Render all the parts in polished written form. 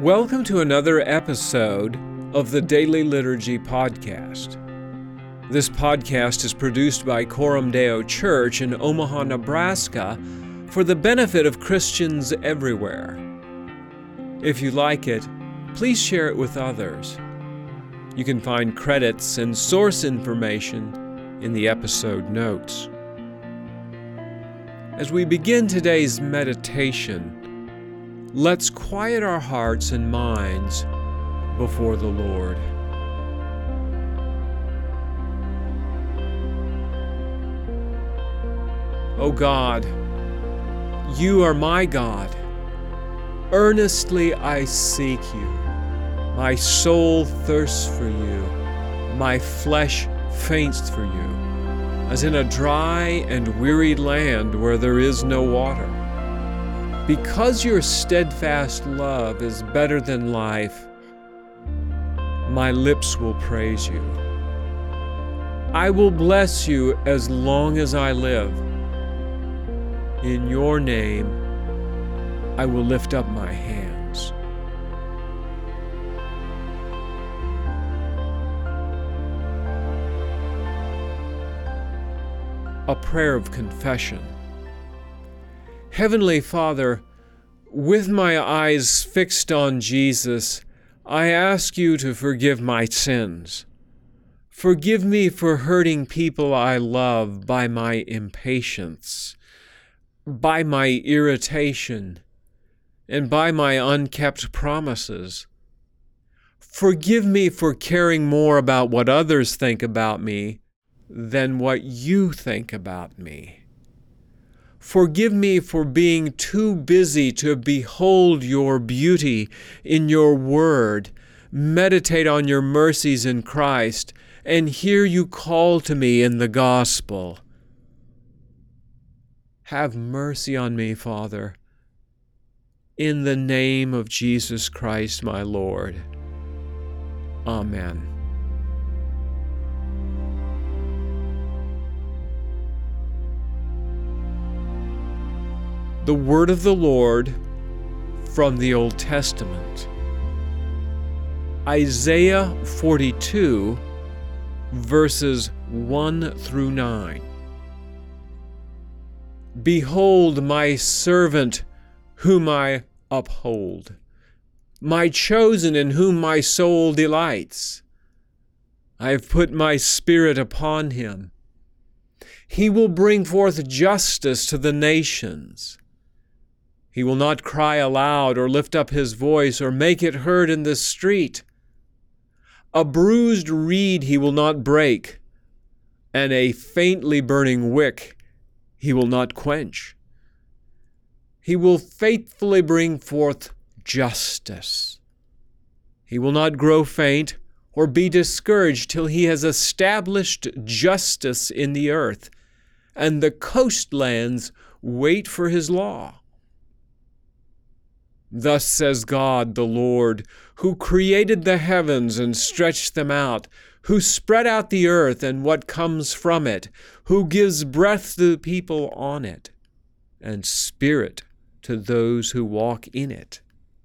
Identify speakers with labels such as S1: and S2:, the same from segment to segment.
S1: Welcome to another episode of the Daily Liturgy Podcast. This podcast is produced by Coram Deo Church in Omaha, Nebraska, for the benefit of Christians everywhere. If you like it, please share it with others. You can find credits and source information in the episode notes. As we begin today's meditation, let's quiet our hearts and minds before the Lord. O God, you are my God. Earnestly I seek you. My soul thirsts for you. My flesh faints for you, as in a dry and weary land where there is no water. Because your steadfast love is better than life, my lips will praise you. I will bless you as long as I live. In your name, I will lift up my hands. A prayer of confession. Heavenly Father, with my eyes fixed on Jesus, I ask you to forgive my sins. Forgive me for hurting people I love by my impatience, by my irritation, and by my unkept promises. Forgive me for caring more about what others think about me than what you think about me. Forgive me for being too busy to behold your beauty in your word, meditate on your mercies in Christ, and hear you call to me in the gospel. Have mercy on me, Father, in the name of Jesus Christ, my Lord. Amen. The word of the Lord from the Old Testament. Isaiah 42, verses 1 through 9. Behold my servant whom I uphold, my chosen in whom my soul delights. I have put my spirit upon him. He will bring forth justice to the nations. He will not cry aloud or lift up his voice or make it heard in the street. A bruised reed he will not break, and a faintly burning wick he will not quench. He will faithfully bring forth justice. He will not grow faint or be discouraged till he has established justice in the earth, and the coastlands wait for his law. Thus says God the Lord, who created the heavens and stretched them out, who spread out the earth and what comes from it, who gives breath to the people on it, and spirit to those who walk in it.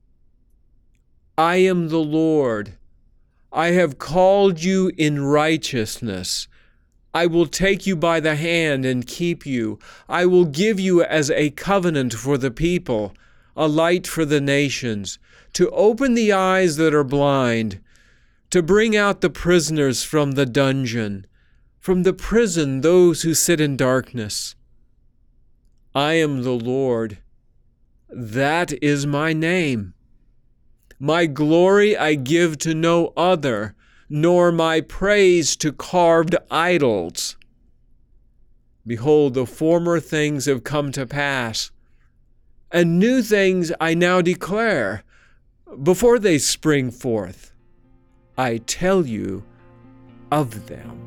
S1: I am the Lord. I have called you in righteousness. I will take you by the hand and keep you. I will give you as a covenant for the people, a light for the nations, to open the eyes that are blind, to bring out the prisoners from the dungeon, from the prison those who sit in darkness. I am the Lord. That is my name. My glory I give to no other, nor my praise to carved idols. Behold, the former things have come to pass, and new things I now declare. Before they spring forth, I tell you of them.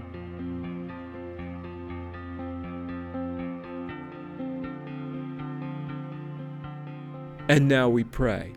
S1: And now we pray.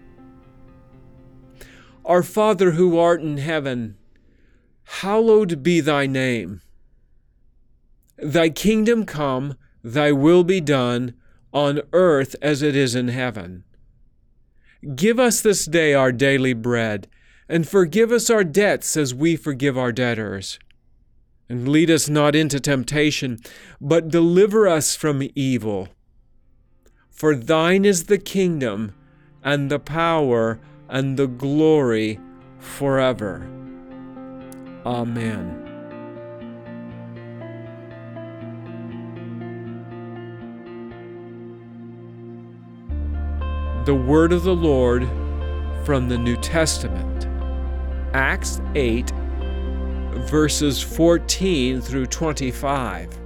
S1: Our Father who art in heaven, hallowed be thy name. Thy kingdom come, thy will be done, on earth as it is in heaven. Give us this day our daily bread, and forgive us our debts as we forgive our debtors. And lead us not into temptation, but deliver us from evil. For thine is the kingdom, and the power, and the glory forever. Amen. The word of the Lord from the New Testament, Acts 8, verses 14 through 25.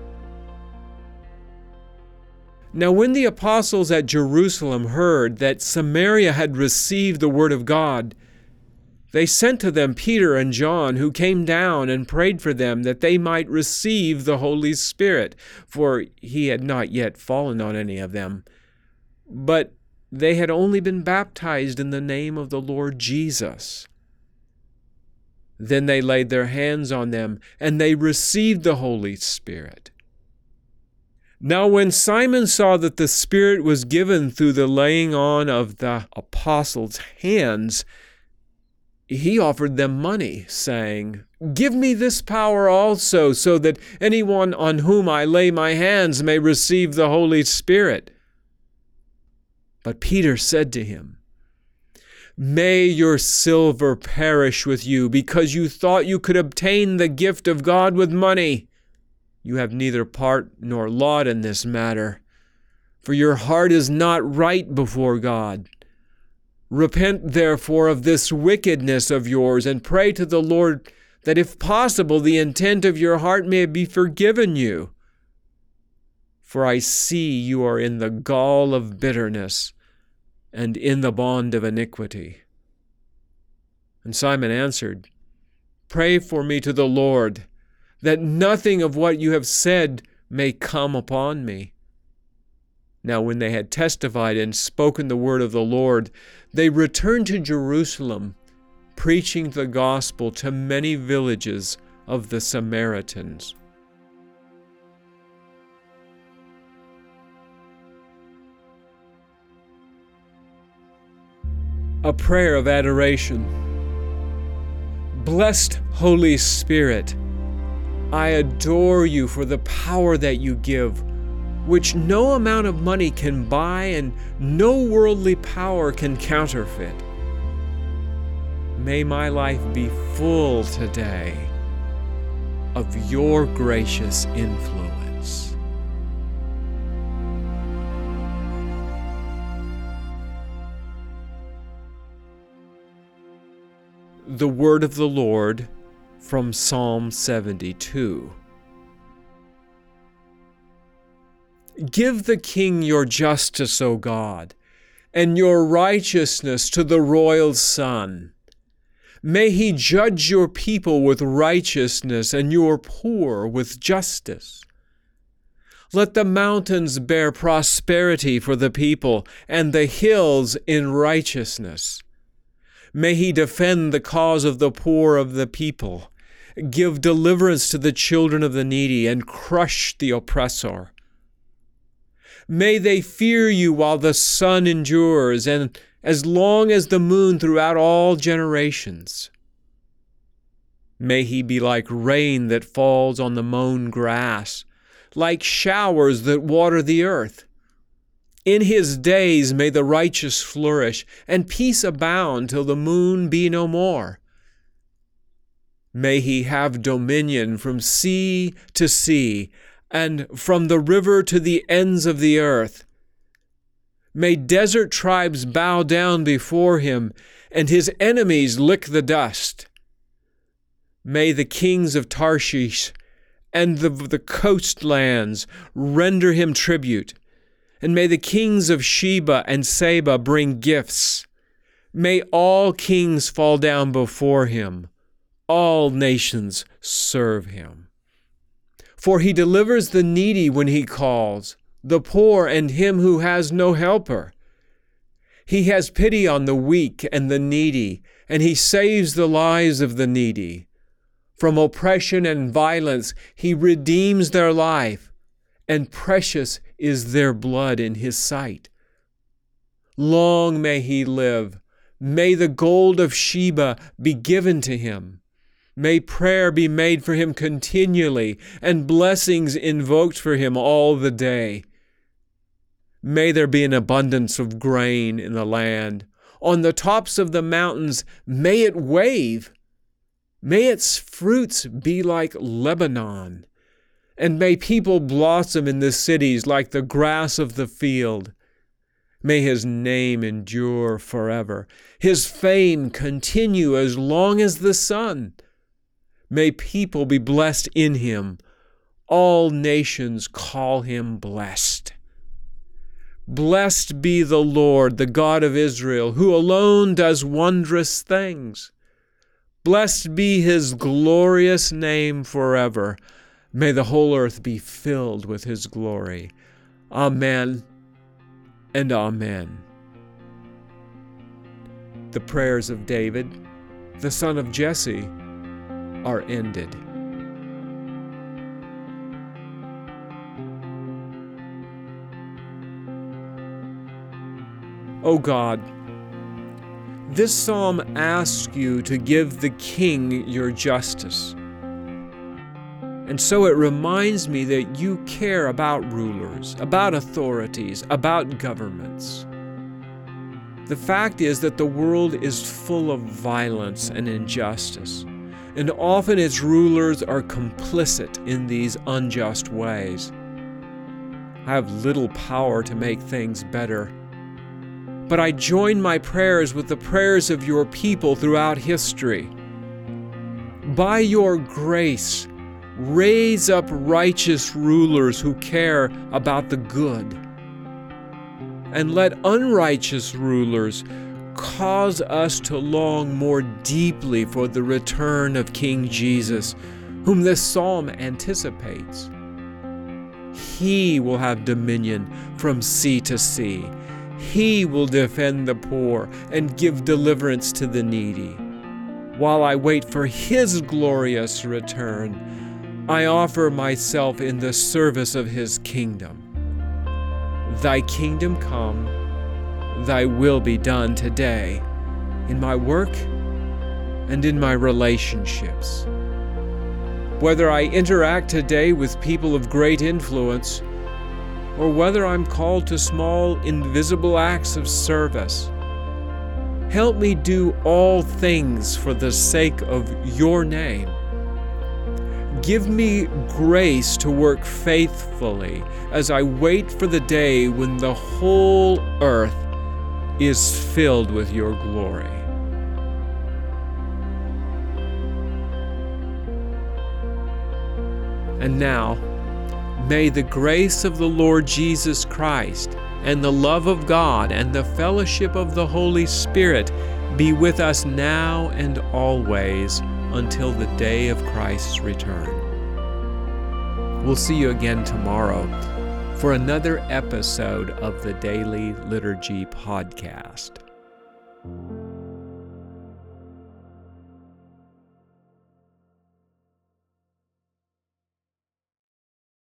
S1: Now when the apostles at Jerusalem heard that Samaria had received the word of God, they sent to them Peter and John, who came down and prayed for them that they might receive the Holy Spirit, for he had not yet fallen on any of them, but they had only been baptized in the name of the Lord Jesus. Then they laid their hands on them, and they received the Holy Spirit. Now when Simon saw that the Spirit was given through the laying on of the apostles' hands, he offered them money, saying, "Give me this power also, so that anyone on whom I lay my hands may receive the Holy Spirit." But Peter said to him, "May your silver perish with you, because you thought you could obtain the gift of God with money. You have neither part nor lot in this matter, for your heart is not right before God. Repent therefore of this wickedness of yours, and pray to the Lord that if possible the intent of your heart may be forgiven you. For I see you are in the gall of bitterness, and in the bond of iniquity." And Simon answered, "Pray for me to the Lord, that nothing of what you have said may come upon me." Now when they had testified and spoken the word of the Lord, they returned to Jerusalem, preaching the gospel to many villages of the Samaritans. A prayer of adoration. Blessed Holy Spirit, I adore you for the power that you give, which no amount of money can buy and no worldly power can counterfeit. May my life be full today of your gracious influence. The word of the Lord from Psalm 72. Give the king your justice, O God, and your righteousness to the royal son. May he judge your people with righteousness and your poor with justice. Let the mountains bear prosperity for the people, and the hills in righteousness. May he defend the cause of the poor of the people, give deliverance to the children of the needy, and crush the oppressor. May they fear you while the sun endures, and as long as the moon throughout all generations. May he be like rain that falls on the mown grass, like showers that water the earth. In his days may the righteous flourish, and peace abound till the moon be no more. May he have dominion from sea to sea, and from the river to the ends of the earth. May desert tribes bow down before him, and his enemies lick the dust. May the kings of Tarshish and the coastlands render him tribute, and may the kings of Sheba and Seba bring gifts. May all kings fall down before him, all nations serve him. For he delivers the needy when he calls, the poor and him who has no helper. He has pity on the weak and the needy, and he saves the lives of the needy. From oppression and violence he redeems their life, and precious is their blood in his sight. Long may he live. May the gold of Sheba be given to him. May prayer be made for him continually, and blessings invoked for him all the day. May there be an abundance of grain in the land. On the tops of the mountains, may it wave. May its fruits be like Lebanon. And may people blossom in the cities like the grass of the field. May his name endure forever. His fame continue as long as the sun. May people be blessed in him. All nations call him blessed. Blessed be the Lord, the God of Israel, who alone does wondrous things. Blessed be his glorious name forever. May the whole earth be filled with his glory. Amen and amen. The prayers of David, the son of Jesse, are ended. O God, this psalm asks you to give the king your justice. And so it reminds me that you care about rulers, about authorities, about governments. The fact is that the world is full of violence and injustice, and often its rulers are complicit in these unjust ways. I have little power to make things better, but I join my prayers with the prayers of your people throughout history. By your grace, raise up righteous rulers who care about the good. And let unrighteous rulers cause us to long more deeply for the return of King Jesus, whom this psalm anticipates. He will have dominion from sea to sea. He will defend the poor and give deliverance to the needy. While I wait for his glorious return, I offer myself in the service of his kingdom. Thy kingdom come, thy will be done today, in my work and in my relationships. Whether I interact today with people of great influence, or whether I'm called to small, invisible acts of service, help me do all things for the sake of your name. Give me grace to work faithfully as I wait for the day when the whole earth is filled with your glory. And now, may the grace of the Lord Jesus Christ and the love of God and the fellowship of the Holy Spirit be with us now and always, until the day of Christ's return. We'll see you again tomorrow for another episode of the Daily Liturgy Podcast.